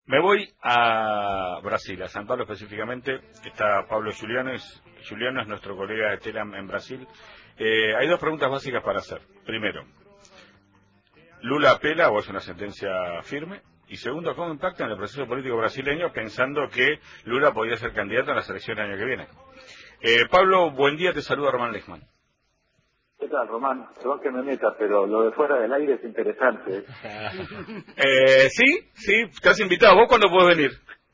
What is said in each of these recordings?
Me voy a Brasil, a San Pablo específicamente. Está Pablo Juliano, Juliano es nuestro colega de Telam en Brasil. Hay dos preguntas básicas para hacer. Primero, ¿Lula apela o es una sentencia firme? Y segundo, ¿cómo impacta en el proceso político brasileño pensando que Lula podría ser candidato a las elecciones del año que viene? Pablo, buen día, te saluda Román Lechman. ¿Qué tal, Román? Perdón que me meta, pero lo de fuera del aire es interesante. Sí, estás invitado. ¿Vos cuándo podés venir?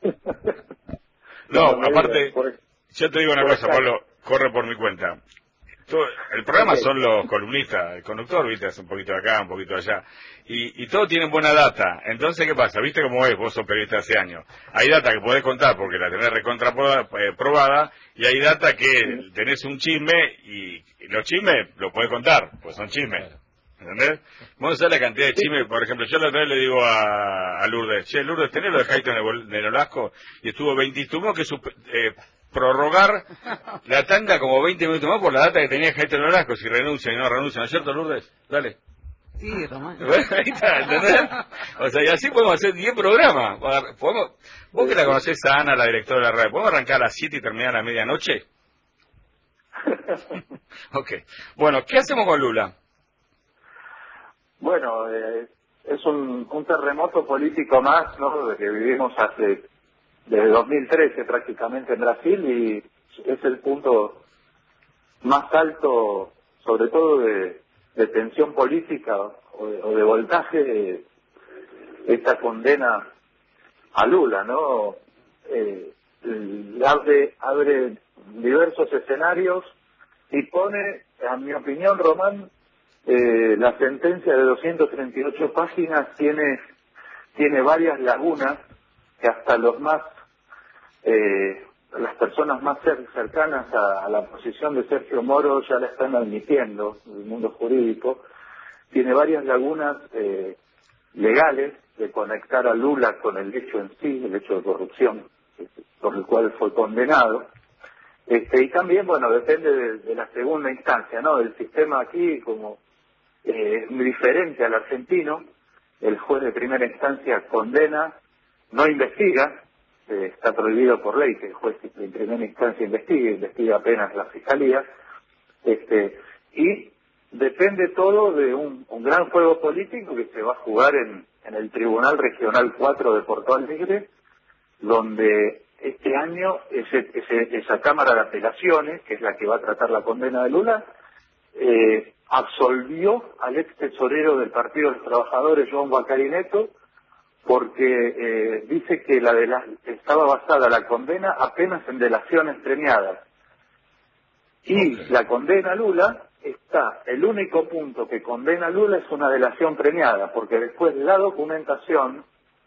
No, aparte, yo te digo una cosa, Pablo, corre por mi cuenta. El programa son los columnistas, el conductor, viste, es un poquito de acá, un poquito de allá, y todos tienen buena data. Entonces, ¿qué pasa? ¿Viste cómo es? Vos sos periodista hace años. Hay data que podés contar porque la tenés recontra probada, y hay data que tenés un chisme, y los chismes los podés contar, pues son chismes. ¿Entendés? Vos sabés la cantidad de chismes, por ejemplo, yo la otra vez le digo a Lourdes, che, Lourdes, tenés lo de Jaito de Nolasco, y tuvo que prorrogar la tanda como 20 minutos más por la data que tenía Jaito Nolasco, si renuncia y no renuncia, ¿no es cierto, Lourdes? Dale. Sí, Román. Ahí está, ¿entendés? O sea, y así podemos hacer 10 programas. Vos que la conocés a Ana, la directora de la radio, ¿podemos arrancar a las 7 y terminar a la medianoche? Ok. Bueno, ¿qué hacemos con Lula? Bueno, es un terremoto político más, ¿no?, de que vivimos desde 2013 prácticamente en Brasil, y es el punto más alto, sobre todo de tensión política o de voltaje, esta condena a Lula, ¿no? Abre diversos escenarios y pone, a mi opinión, Román, la sentencia de 238 páginas tiene varias lagunas que hasta las personas más cercanas a la posición de Sergio Moro ya la están admitiendo, el mundo jurídico. Tiene varias lagunas legales de conectar a Lula con el hecho en sí, el hecho de corrupción por el cual fue condenado. Y también, bueno, depende de la segunda instancia, ¿no? El sistema aquí, como es muy diferente al argentino. El juez de primera instancia condena, no investiga, está prohibido por ley que el juez de primera instancia investiga apenas la fiscalía, y depende todo de un gran juego político que se va a jugar en el Tribunal Regional 4 de Porto Alegre, donde este año esa Cámara de Apelaciones, que es la que va a tratar la condena de Lula, absolvió al ex tesorero del Partido de los Trabajadores, João Bacarineto, porque dice que estaba basada la condena apenas en delaciones premiadas. Y la condena a Lula el único punto que condena a Lula es una delación premiada, porque después la documentación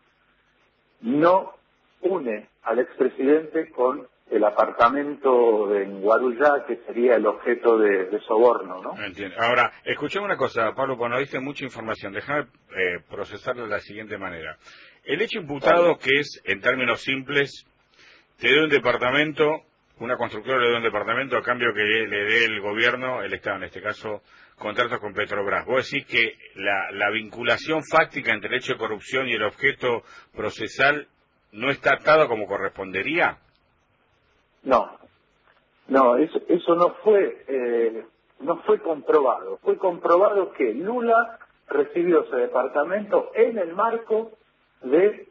no une al expresidente con el apartamento en Guarujá, que sería el objeto de soborno, ¿no? Entiendo. Ahora, escuchame una cosa, Pablo, porque nos diste mucha información. Déjame procesarla de la siguiente manera. El hecho imputado, que es, en términos simples, te dé un departamento, una constructora le dé un departamento a cambio que le dé el gobierno, el Estado, en este caso, contratos con Petrobras. ¿Vos decís que la vinculación fáctica entre el hecho de corrupción y el objeto procesal no está atado como correspondería? No, eso no fue comprobado. Fue comprobado que Lula recibió ese departamento en el marco de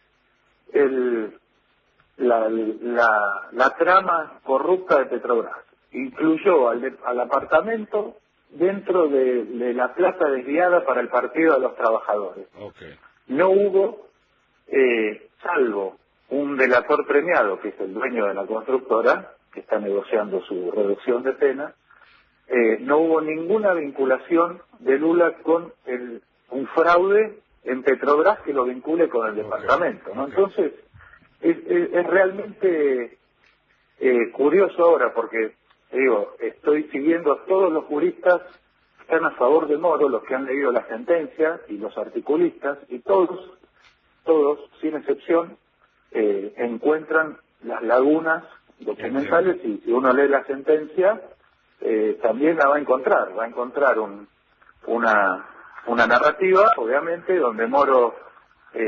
la trama corrupta de Petrobras. Incluyó al apartamento dentro de la plata desviada para el Partido de los Trabajadores. No hubo, salvo un delator premiado, que es el dueño de la constructora, que está negociando su reducción de pena, no hubo ninguna vinculación de Lula con un fraude en Petrobras que lo vincule con el departamento, ¿no? Entonces, es realmente curioso ahora, porque, digo, estoy siguiendo a todos los juristas que están a favor de Moro, los que han leído la sentencia, y los articulistas, y todos, sin excepción, encuentran las lagunas documentales, y si uno lee la sentencia, también la va a encontrar una narrativa, obviamente, donde Moro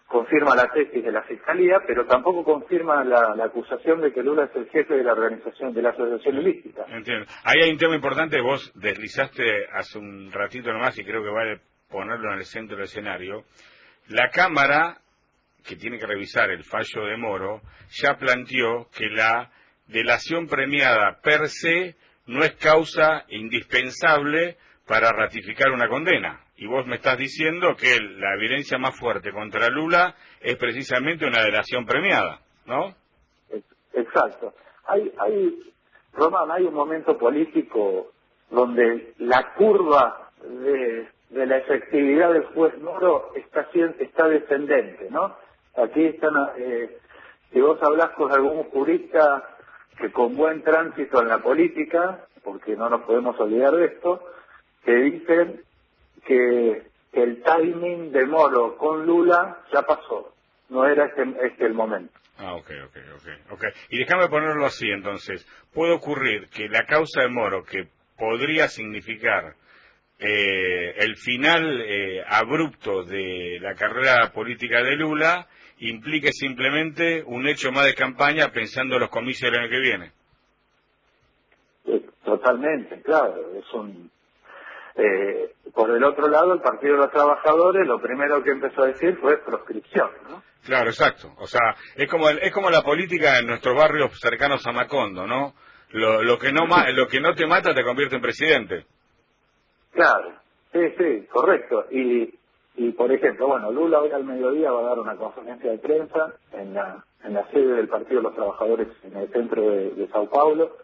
confirma la tesis de la Fiscalía, pero tampoco confirma la acusación de que Lula es el jefe de la organización, de la asociación ilícita. Entiendo. Ahí hay un tema importante, vos deslizaste hace un ratito nomás y creo que vale ponerlo en el centro del escenario. La Cámara, que tiene que revisar el fallo de Moro, ya planteó que la delación premiada per se no es causa indispensable para ratificar una condena. Y vos me estás diciendo que la evidencia más fuerte contra Lula es precisamente una delación premiada, ¿no? Exacto. Román, hay un momento político donde la curva de la efectividad del juez Moro está descendente, ¿no? Aquí están, si vos hablas con algún jurista que con buen tránsito en la política, porque no nos podemos olvidar de esto, te dicen que el timing de Moro con Lula ya pasó, no era este el momento. Ok. Y déjame ponerlo así entonces, puede ocurrir que la causa de Moro, que podría significar el final abrupto de la carrera política de Lula, implique simplemente un hecho más de campaña pensando en los comicios del año que viene. Totalmente, claro, por el otro lado, el Partido de los Trabajadores lo primero que empezó a decir fue proscripción, ¿no? Claro, exacto. O sea, es como la política en nuestros barrios cercanos a Macondo, ¿no? Lo que no te mata te convierte en presidente. Claro, sí, correcto. Y por ejemplo, bueno, Lula hoy al mediodía va a dar una conferencia de prensa en la sede del Partido de los Trabajadores en el centro de Sao Paulo.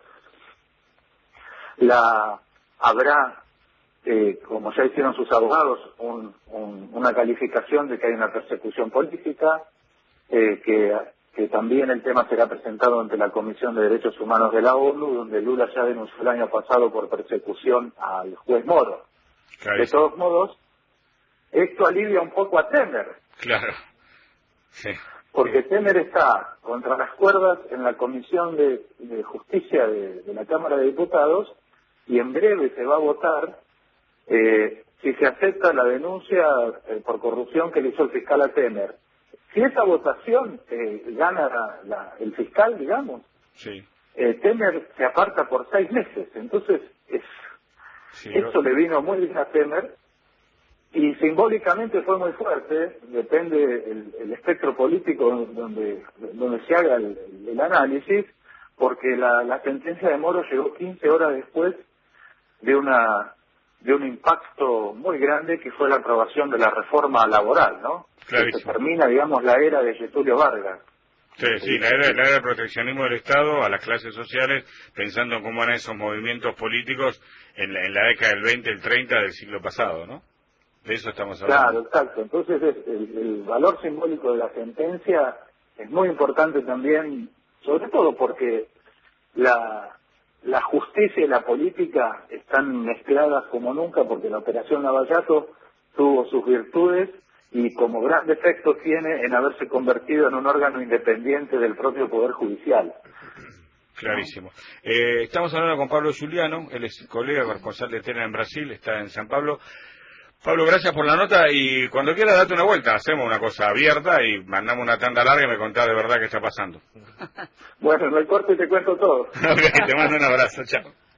Habrá, como ya hicieron sus abogados, una calificación de que hay una persecución política, que también el tema será presentado ante la Comisión de Derechos Humanos de la ONU, donde Lula ya denunció el año pasado por persecución al juez Moro. Claro. De todos modos, esto alivia un poco a Temer. Claro. Sí. Porque Temer está contra las cuerdas en la Comisión de Justicia de la Cámara de Diputados y en breve se va a votar si se acepta la denuncia por corrupción que le hizo el fiscal a Temer. Si esa votación gana el fiscal, digamos, sí. Temer se aparta por 6 meses. Entonces, eso le vino muy bien a Temer y simbólicamente fue muy fuerte. Depende el espectro político donde se haga el análisis, porque la sentencia de Moro llegó 15 horas después de un impacto muy grande que fue la aprobación de la reforma laboral, ¿no? Clarísimo. Que se termina, digamos, la era de Getúlio Vargas. Sí, la era del proteccionismo del Estado a las clases sociales, pensando en cómo eran esos movimientos políticos en la década del 20, el 30 del siglo pasado, ¿no? De eso estamos hablando. Claro, exacto. Entonces el valor simbólico de la sentencia es muy importante también, sobre todo porque la justicia y la política están mezcladas como nunca, porque la Operación Lavallato tuvo sus virtudes y como gran defecto tiene en haberse convertido en un órgano independiente del propio Poder Judicial. Clarísimo. Estamos hablando con Pablo Giuliano, él es colega corresponsal de TENA en Brasil, está en San Pablo. Pablo, gracias por la nota y cuando quieras date una vuelta, hacemos una cosa abierta y mandamos una tanda larga y me contás de verdad qué está pasando. Bueno, no hay corte y te cuento todo. Okay, te mando un abrazo, chao.